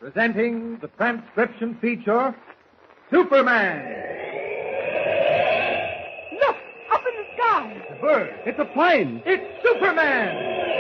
Presenting the transcription feature, Superman. Look, up in the sky. It's a bird. It's a plane. It's Superman.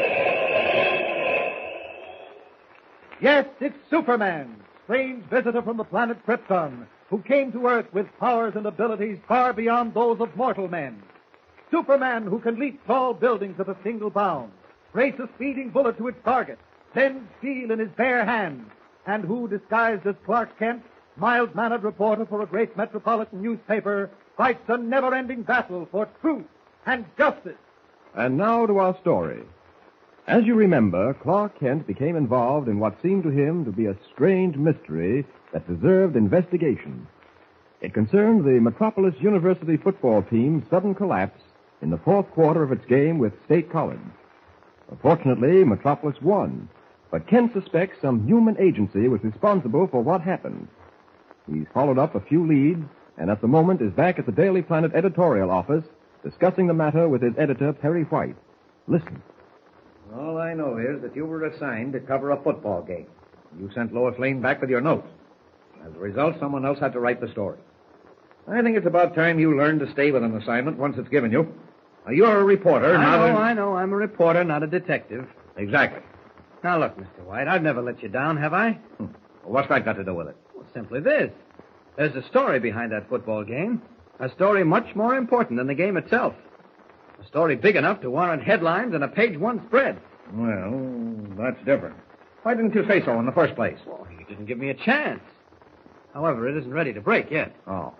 Yes, it's Superman, strange visitor from the planet Krypton, who came to Earth with powers and abilities far beyond those of mortal men. Superman, who can leap tall buildings at a single bound, race a speeding bullet to its target, bend steel in his bare hands, and who, disguised as Clark Kent, mild-mannered reporter for a great metropolitan newspaper, fights a never-ending battle for truth and justice. And now to our story. As you remember, Clark Kent became involved in what seemed to him to be a strange mystery that deserved investigation. It concerned the Metropolis University football team's sudden collapse in the fourth quarter of its game with State College. Fortunately, Metropolis won, but Kent suspects some human agency was responsible for what happened. He's followed up a few leads, and at the moment is back at the Daily Planet editorial office discussing the matter with his editor, Perry White. Listen. All I know is that you were assigned to cover a football game. You sent Lois Lane back with your notes. As a result, someone else had to write the story. I think it's about time you learned to stay with an assignment once it's given you. Now, you're a reporter, I know. I'm a reporter, not a detective. Exactly. Now, look, Mr. White, I've never let you down, have I? Well, what's that got to do with it? Well, simply this. There's a story behind that football game. A story much more important than the game itself. A story big enough to warrant headlines and a page-one spread. Well, that's different. Why didn't you say so in the first place? Well, you didn't give me a chance. However, it isn't ready to break yet. Oh,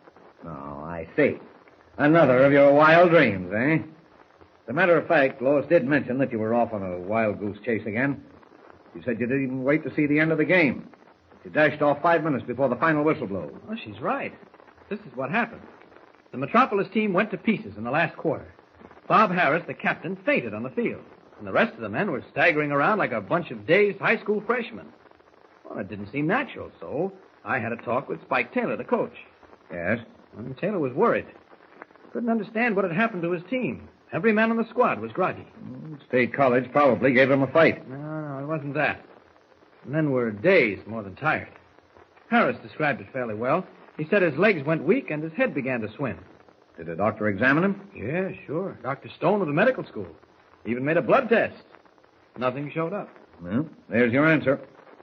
I see. Another of your wild dreams, eh? As a matter of fact, Lois did mention that you were off on a wild goose chase again. She said you didn't even wait to see the end of the game. You dashed off 5 minutes before the final whistle blows. Well, she's right. This is what happened. The Metropolis team went to pieces in the last quarter. Bob Harris, the captain, fainted on the field, and the rest of the men were staggering around like a bunch of dazed high school freshmen. Well, it didn't seem natural, so I had a talk with Spike Taylor, the coach. Yes? And Taylor was worried. Couldn't understand what had happened to his team. Every man on the squad was groggy. State College probably gave them a fight. No, it wasn't that. The men were dazed more than tired. Harris described it fairly well. He said his legs went weak and his head began to swim. Did the doctor examine him? Yeah, sure. Dr. Stone of the medical school. Even made a blood test. Nothing showed up. Well, there's your answer.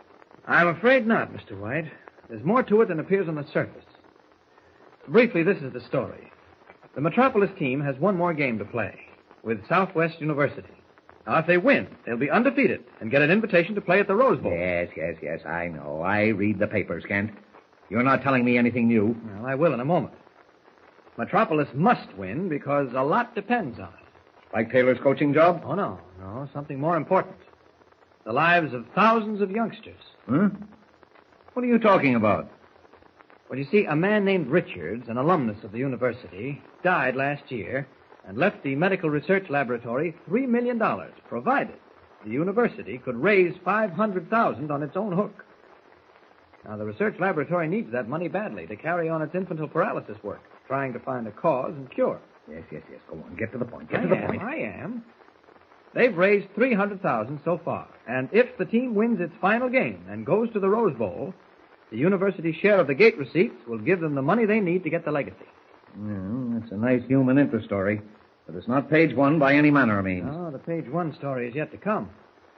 I'm afraid not, Mr. White. There's more to it than appears on the surface. Briefly, this is the story. The Metropolis team has one more game to play with Southwest University. Now, if they win, they'll be undefeated and get an invitation to play at the Rose Bowl. Yes, I know. I read the papers, Kent. You're not telling me anything new. Well, I will in a moment. Metropolis must win because a lot depends on it. Like Taylor's coaching job? Oh, no. Something more important. The lives of thousands of youngsters. Huh? What are you talking about? Well, you see, a man named Richards, an alumnus of the university, died last year and left the medical research laboratory $3 million, provided the university could raise $500,000 on its own hook. Now, the research laboratory needs that money badly to carry on its infantile paralysis work, trying to find a cause and cure. Yes. Go on. Get to the point. I am. They've raised $300,000 so far, and if the team wins its final game and goes to the Rose Bowl, the university's share of the gate receipts will give them the money they need to get the legacy. Well, it's a nice human interest story, but it's not page one by any manner of means. No, the page one story is yet to come.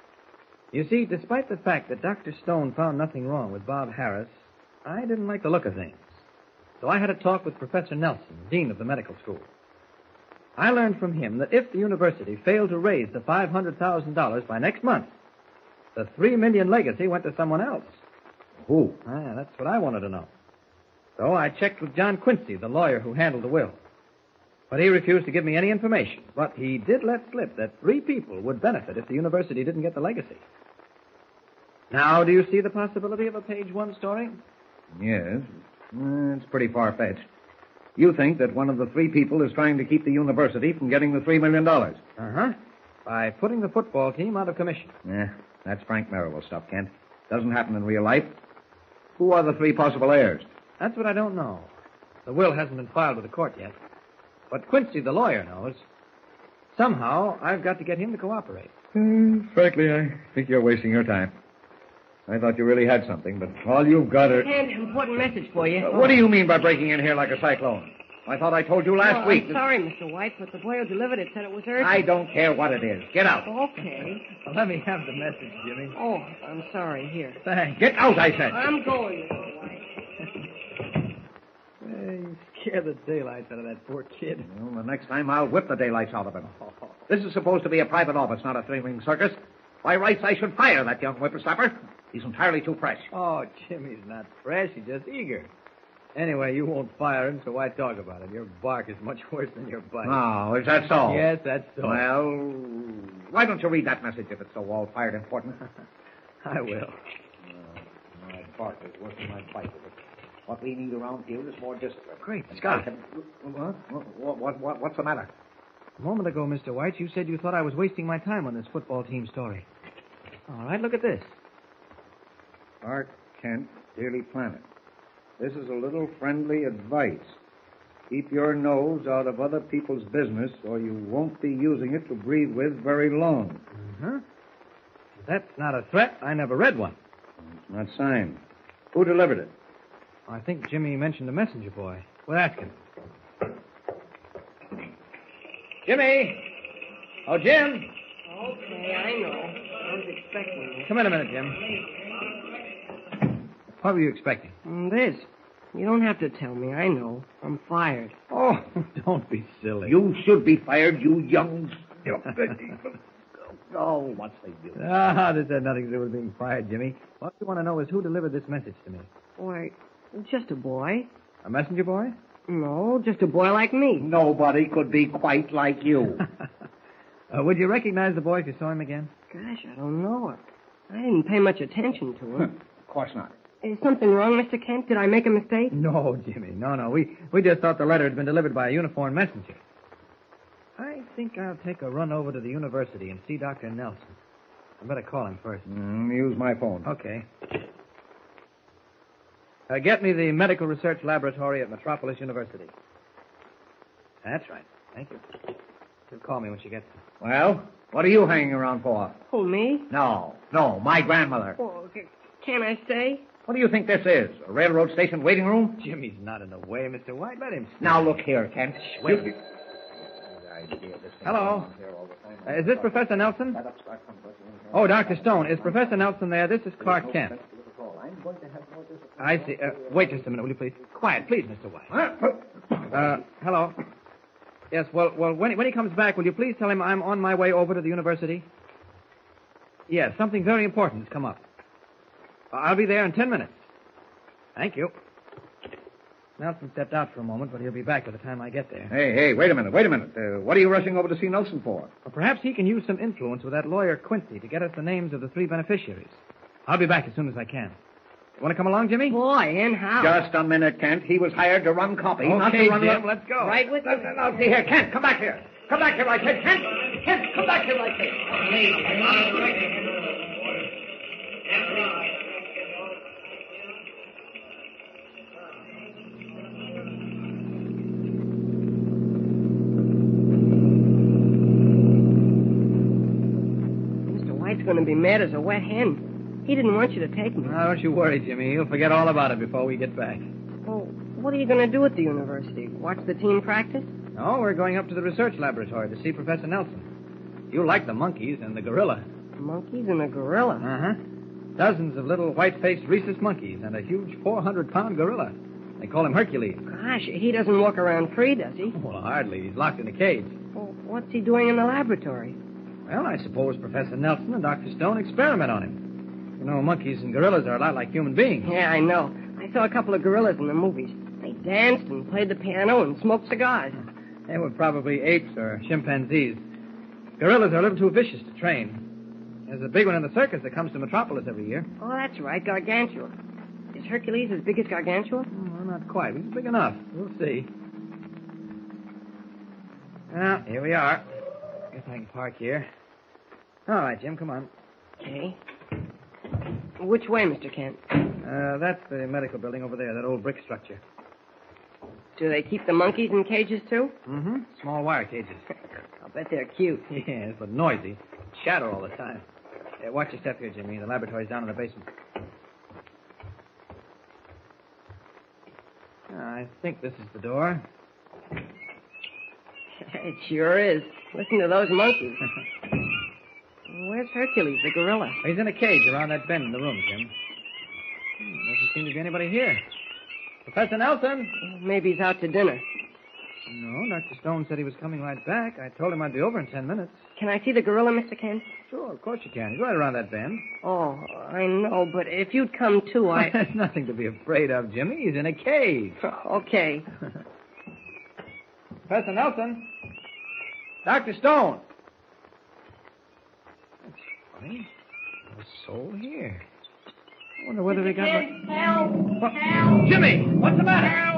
You see, despite the fact that Dr. Stone found nothing wrong with Bob Harris, I didn't like the look of things. So I had a talk with Professor Nelson, dean of the medical school. I learned from him that if the university failed to raise the $500,000 by next month, the $3 million legacy went to someone else. Who? That's what I wanted to know. So I checked with John Quincy, the lawyer who handled the will. But he refused to give me any information. But he did let slip that 3 people would benefit if the university didn't get the legacy. Now, do you see the possibility of a page one story? Yes. It's pretty far-fetched. You think that one of the 3 people is trying to keep the university from getting the $3 million. Uh-huh. By putting the football team out of commission. Yeah, that's Frank Merrill stuff, Kent. Doesn't happen in real life. Who are the 3 possible heirs? That's what I don't know. The will hasn't been filed with the court yet. But Quincy, the lawyer, knows. Somehow, I've got to get him to cooperate. Frankly, I think you're wasting your time. I thought you really had something, but all you've got are... An important message for you. What do you mean by breaking in here like a cyclone? I thought I told you last week. I'm sorry, Mr. White, but the boy who delivered it said it was urgent. I don't care what it is. Get out. Okay. Well, let me have the message, Jimmy. Oh, I'm sorry. Here. Thanks. Get out, I said. I'm going, Mr. White. You scared the daylights out of that poor kid. Well, the next time I'll whip the daylights out of him. This is supposed to be a private office, not a three-ring circus. By rights, I should fire that young whippersnapper. He's entirely too fresh. Oh, Jimmy's not fresh. He's just eager. Anyway, you won't fire him, so why talk about it? Your bark is much worse than your bite. Oh, is that so? Yes, that's so. Well, why don't you read that message if it's so all-fired important? I will. My bark is worse than my bite. What we need around here is more discipline. Great Scott. What's the matter? A moment ago, Mr. White, you said you thought I was wasting my time on this football team story. All right, look at this. Clark Kent, Daily Planet. This is a little friendly advice. Keep your nose out of other people's business, or you won't be using it to breathe with very long. Uh-huh. If that's not a threat. I never read one. It's not signed. Who delivered it? I think Jimmy mentioned the messenger boy. We'll ask him. Jimmy! Oh, Jim! Okay, I know. I was expecting you. Come in a minute, Jim. What were you expecting? This. You don't have to tell me. I know. I'm fired. Oh, don't be silly. You should be fired, you young... Oh, what's the use? This had nothing to do with being fired, Jimmy. What you want to know is who delivered this message to me. Why, just a boy. A messenger boy? No, just a boy like me. Nobody could be quite like you. Would you recognize the boy if you saw him again? Gosh, I don't know. I didn't pay much attention to him. Of course not. Is something wrong, Mr. Kent? Did I make a mistake? No, Jimmy. No. We just thought the letter had been delivered by a uniformed messenger. I think I'll take a run over to the university and see Dr. Nelson. I better call him first. Use my phone. Okay. Get me the medical research laboratory at Metropolis University. That's right. Thank you. She'll call me when she gets there. Well, what are you hanging around for? Who, me? No, my grandmother. Oh, can I stay? What do you think this is? A railroad station waiting room? Jimmy's not in the way, Mr. White. Let him stay. Now, look here, Kent. Wait. Hello? Is this Professor Nelson? Oh, Dr. Stone. Is Professor Nelson there? This is Clark Kent. I see. Wait just a minute, will you please? Quiet, please, Mr. White. Hello. Yes, well, when he comes back, will you please tell him I'm on my way over to the university? Yes, something very important has come up. I'll be there in 10 minutes. Thank you. Nelson stepped out for a moment, but he'll be back by the time I get there. Hey, wait a minute. What are you rushing over to see Nelson for? Well, perhaps he can use some influence with that lawyer Quincy to get us the names of the 3 beneficiaries. I'll be back as soon as I can. You want to come along, Jimmy? Boy, and how? Just a minute, Kent. He was hired to run copy, not to run... Jim, let's go. Right with you. Now, see here. Kent, come back here. Come back here, I said. Kent, come back here, I said. Mr. White's going to be mad as a wet hen. He didn't want you to take me. Don't you worry, Jimmy. He'll forget all about it before we get back. Well, what are you going to do at the university? Watch the team practice? No, we're going up to the research laboratory to see Professor Nelson. You like the monkeys and the gorilla. Monkeys and a gorilla. Uh-huh. Dozens of little white-faced rhesus monkeys and a huge 400-pound gorilla. They call him Hercules. Gosh, he doesn't walk around free, does he? Well, hardly. He's locked in a cage. Well, what's he doing in the laboratory? Well, I suppose Professor Nelson and Dr. Stone experiment on him. You know, monkeys and gorillas are a lot like human beings. Yeah, I know. I saw a couple of gorillas in the movies. They danced and played the piano and smoked cigars. They were probably apes or chimpanzees. Gorillas are a little too vicious to train. There's a big one in the circus that comes to Metropolis every year. Oh, that's right, Gargantua. Is Hercules as big as Gargantua? Well, not quite. He's big enough. We'll see. Well, here we are. Guess I can park here. All right, Jim, come on. Okay. Which way, Mr. Kent? That's the medical building over there, that old brick structure. Do they keep the monkeys in cages, too? Mm-hmm. Small wire cages. I'll bet they're cute. Yes, but noisy. Shadow all the time. Watch your step here, Jimmy. The laboratory's down in the basement. I think this is the door. It sure is. Listen to those monkeys. Where's Hercules, the gorilla? He's in a cage around that bend in the room, Jim. Doesn't seem to be anybody here. Professor Nelson? Maybe he's out to dinner. No, Dr. Stone said he was coming right back. I told him I'd be over in 10 minutes. Can I see the gorilla, Mr. Kent? Sure, of course you can. He's right around that bend. Oh, I know, but if you'd come too, There's nothing to be afraid of, Jimmy. He's in a cage. Okay. Professor Nelson? Dr. Stone? That's funny. No soul here. I wonder whether he got... Help! What? Help! Jimmy! What's the matter? Help!